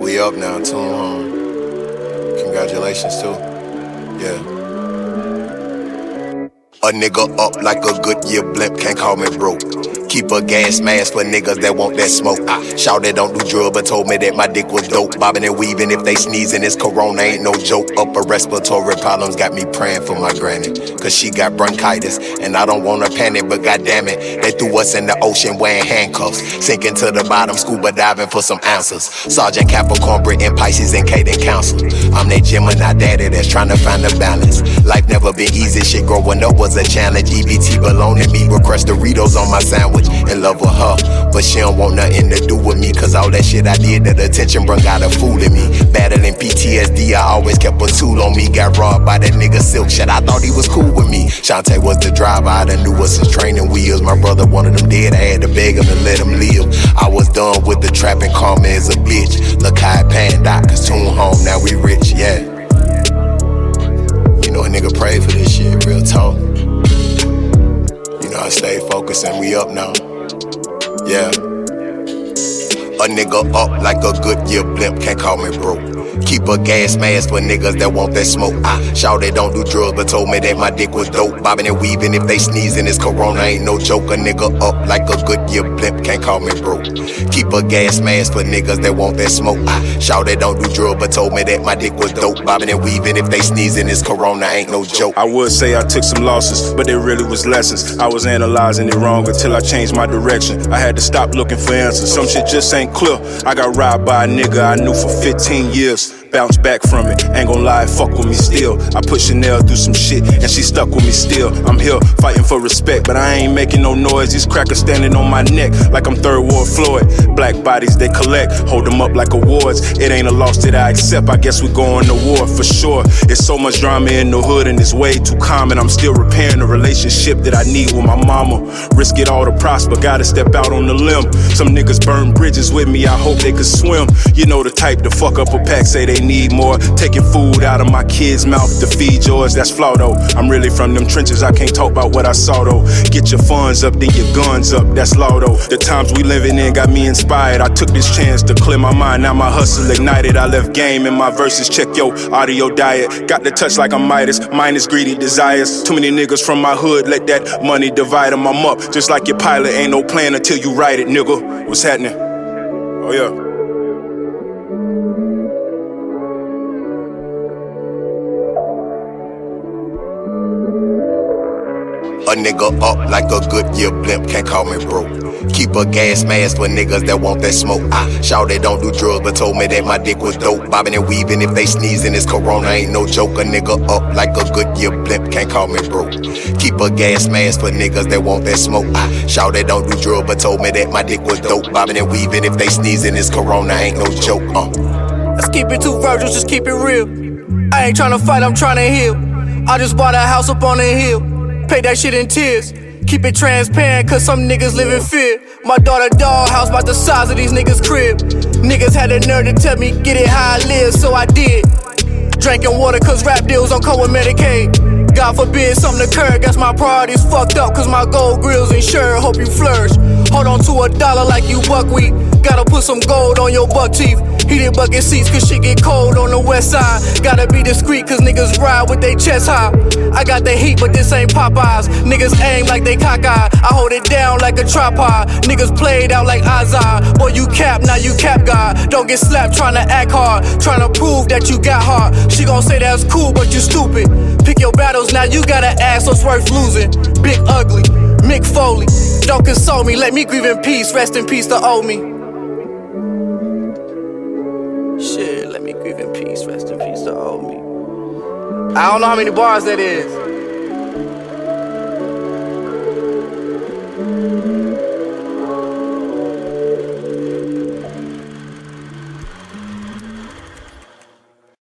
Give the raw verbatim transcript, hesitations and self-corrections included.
We up now, tune home. Congratulations too. Yeah. A nigga up like a Goodyear blimp, can't call me broke. Keep a gas mask for niggas that want that smoke. I shouted don't do drugs, but told me that my dick was dope. Bobbing and weaving, if they sneezing, this corona ain't no joke. Upper respiratory problems got me praying for my granny, cause she got bronchitis, and I don't wanna panic, but goddamn it, they threw us in the ocean wearing handcuffs, sinking to the bottom, scuba diving for some answers. Sergeant Capricorn, Brit and Pisces, and Kate and Council. I'm that Gemini daddy that's trying to find a balance. Life never been easy, shit growing up was a challenge. E B T belong to me, request Doritos on my sandwich. In love with her, but she don't want nothing to do with me, cause all that shit I did, that attention brung out a fool in me. Battling P T S D, I always kept a tool on me. Got robbed by that nigga Silk, shit, I thought he was cool with me. Shantae was the driver, I done knew us since training wheels. My brother wanted them dead, I had to beg him to let him live. I was done with the trap and karma as a bitch. Look how it panned out, cause tune home, now we rich, yeah. You know a nigga prayed for this shit, real talk. You know I stay focused and we up now. Yeah. A nigga up like a Goodyear blimp, can't call me broke. Keep a gas mask for niggas that want that smoke. I shouted don't do drugs, but told me that my dick was dope. Bobbing and weaving, if they sneezing, this corona ain't no joke. A nigga up like a Goodyear blimp, can't call me broke. Keep a gas mask for niggas that want that smoke. I shouted don't do drugs, but told me that my dick was dope. Bobbing and weaving, if they sneezing, this corona ain't no joke. I would say I took some losses, but it really was lessons. I was analyzing it wrong until I changed my direction. I had to stop looking for answers, some shit just ain't clear. I got robbed by a nigga I knew for fifteen years. Bounce back from it, ain't gon' lie, fuck with me still. I put Chanel through some shit and she stuck with me still. I'm here fighting for respect, but I ain't making no noise. These crackers standing on my neck like I'm Third Ward Floyd. Black bodies they collect, hold them up like awards. It ain't a loss that I accept, I guess we going to war for sure. It's so much drama in the hood and it's way too common. I'm still repairing the relationship that I need with my mama. Risk it all to prosper, gotta step out on the limb. Some niggas burn bridges with me, I hope they could swim. You know the type to fuck up a pack, say they need more. Taking food out of my kids' mouth to feed yours, that's flaw though. I'm really from them trenches, I can't talk about what I saw though. Get your funds up, then your guns up, that's law though. The times we living in got me inspired. I took this chance to clear my mind, now my hustle ignited. I left game in my verses, check your audio diet. Got the touch like I'm Midas, minus greedy desires. Too many niggas from my hood, let that money divide them. I'm up, just like your pilot, ain't no plan until you write it, nigga. What's happening? Oh yeah. A nigga up like a Goodyear blimp, can't call me broke. Keep a gas mask for niggas that want that smoke. I shouted don't do drugs, but told me that my dick was dope. Bobbing and weaving, if they sneezing, this corona ain't no joke. A nigga up like a Goodyear blimp, can't call me broke. Keep a gas mask for niggas that want that smoke. I shouted don't do drugs, but told me that my dick was dope. Bobbing and weaving, if they sneezing, this corona ain't no joke. Uh. Let's keep it two Virgils, just keep it real. I ain't tryna fight, I'm tryna heal. I just bought a house up on the hill. Pay that shit in tears. Keep it transparent, cause some niggas live in fear. My daughter dollhouse about the size of these niggas' crib. Niggas had the nerve to tell me get it how I live, so I did. Drinking water cause rap deals don't come with Medicaid. God forbid something occur, guess my priorities fucked up cause my gold grills insured, hope you flourish. Hold on to a dollar like you buckwheat. Gotta put some gold on your buck teeth. Heated bucket seats cause shit get cold on the west side. Gotta be discreet cause niggas ride with they chest high. I got the heat but this ain't Popeyes. Niggas aim like they cockeyed. I hold it down like a tripod. Niggas played out like Azar. Boy you cap, now you cap God. Don't get slapped tryna act hard. Tryna prove that you got heart. She gon' say that's cool but you stupid. Pick your battles, now you gotta ask what's worth losing. Big ugly, Mick Foley. Don't console me, let me grieve in peace. Rest in peace to owe me. Shit, let me grieve in peace. Rest in peace to owe me. I don't know how many bars that is.